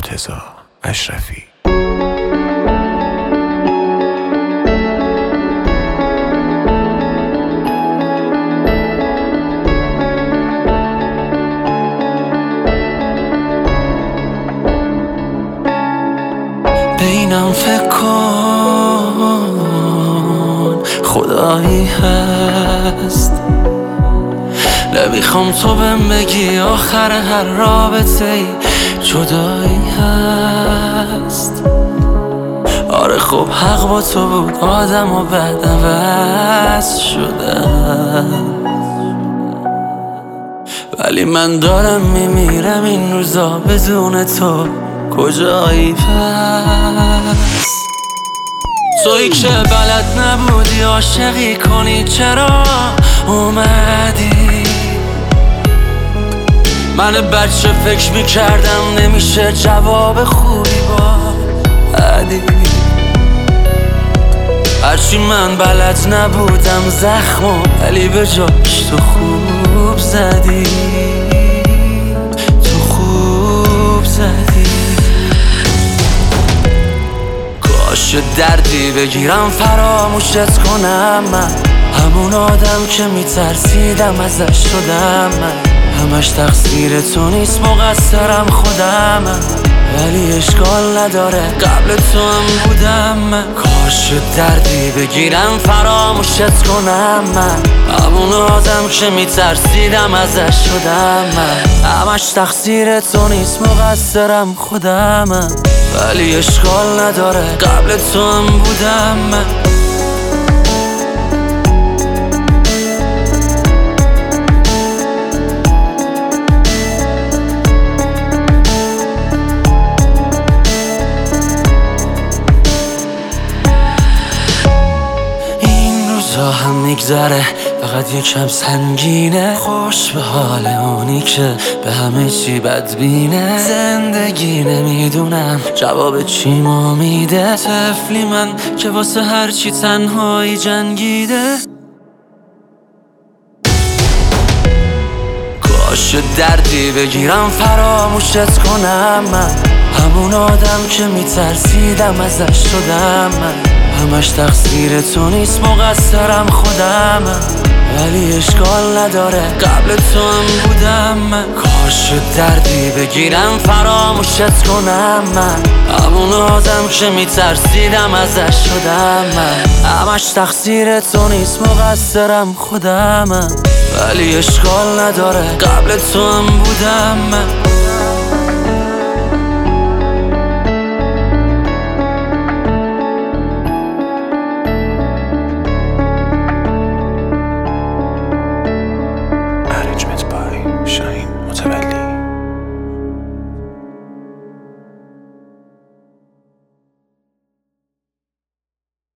مرتضی اشرفی. بینم فکر کن خدایی هست، نمیخوام تو بهم بگی آخر هر رابطه ای جدایی هست. آره خب حق با تو بود، آدم و بعد عوض شدم، ولی من دارم میمیرم این روزا بدون تو کجایی پس؟ تویی که بلد نبودی عاشقی کنی چرا اومدی؟ من بچه فکر میکردم نمیشه جواب خوبی با عدی، هرچی من بلد نبودم زخمو ولی به جاش تو خوب زدی، تو خوب زدی. کاش دردی بگیرم فراموشت کنم، من همون آدم که میترسیدم ازش شدم، من همش تقصیر تو نیست مقصرم خودم، ولی اشکال نداره قبل تو هم بودم من. کاش دردی بگیرم فراموشت کنم، من همون آدم که میترسیدم ازش شدم، من همش تقصیر تو نیست مقصرم خودم، ولی اشکال نداره قبل تو هم بودم من. هم میگذره فقط یکم سنگینه، خوش به حال اونی که به همه چی بدبینه. زندگی نمیدونم جواب چی ما میده، طفلی من که واسه هرچی تنهایی جنگیده. کاش دردی بگیرم فراموشت کنم، من همون آدم که میترسیدم ازش شدم، من همش تقصیر تو نیست مقصرم خودم، ولی اشکال نداره قبل تو هم بودم من. کاش دردی بگیرم فراموشت کنم، من همون آدم که میترسیدم ازش شدم، من همش تقصیر تو نیست مقصرم خودم، ولی اشکال نداره قبل تو هم بودم من.